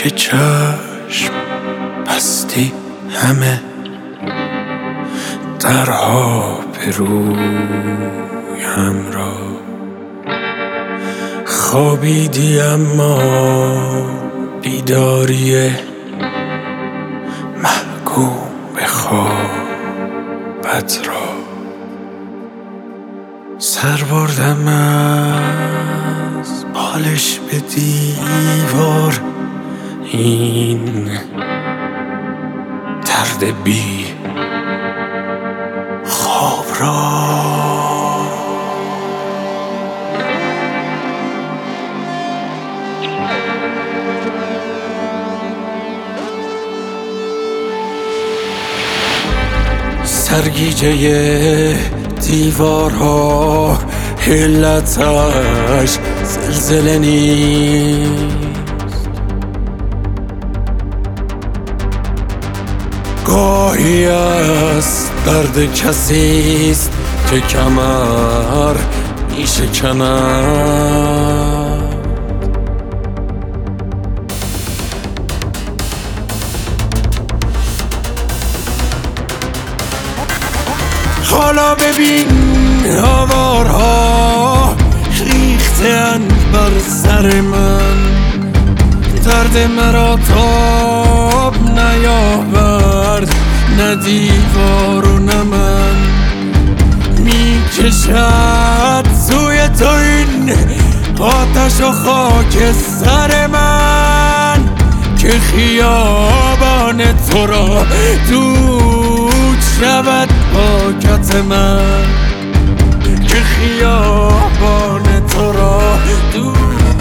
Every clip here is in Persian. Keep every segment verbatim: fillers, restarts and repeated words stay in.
که چشم بستی همه درها به رویم را، خوابیدی اما بیداری محکوم به خوابت را. سر بردم از بالش به دیوار، این درد بی خواب را. سرگیجه دیوارها علتش زلزله نیست، گاهی از درد کسیست که کمر می شکند. حالا ببین آوارها ریختند بر سر من، درد مرا تاب نیاورد نه دیوار و نه من. می کشد سوی تو این آتش و خاک سر من، که خیابان تو را دود شود پاکت من، که خیابان تو را دود.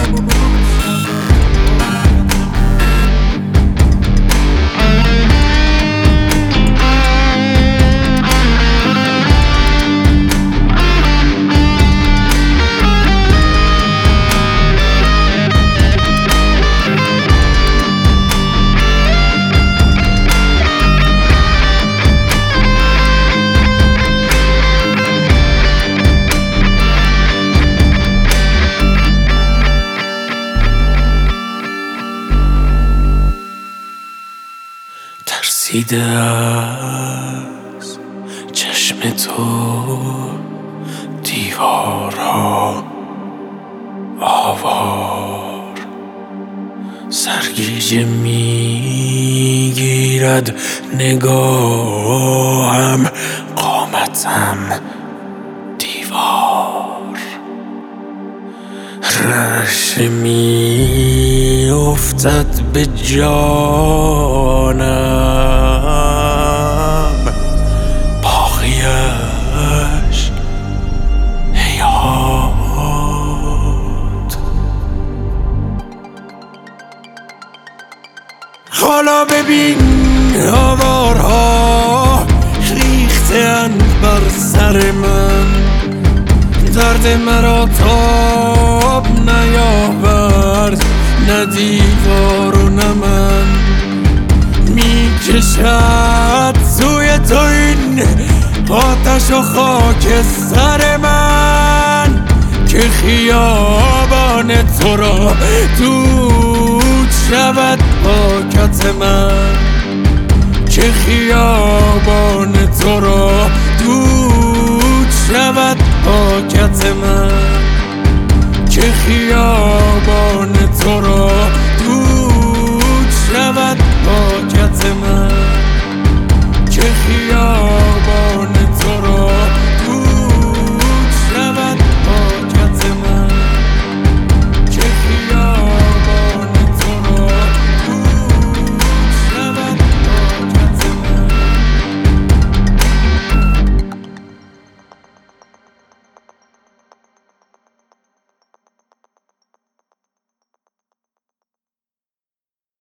ترسیده از چشم تو دیوارها آوار، سرگیجه میگیرد نگاهم قامتم دیوار، رعشه می افتد به جانم، باقیش هیهات. حالا ببین آوارها ریختند بر سر من، درد مرا تاب نیاورد نه دیوار و نه من. می کشد سوی تو این آتش و خاک سر من، که خیابان تو را دود شود پاکت من، که خیابان تو را دود شود پاکت من، که خیابان تو را دود شود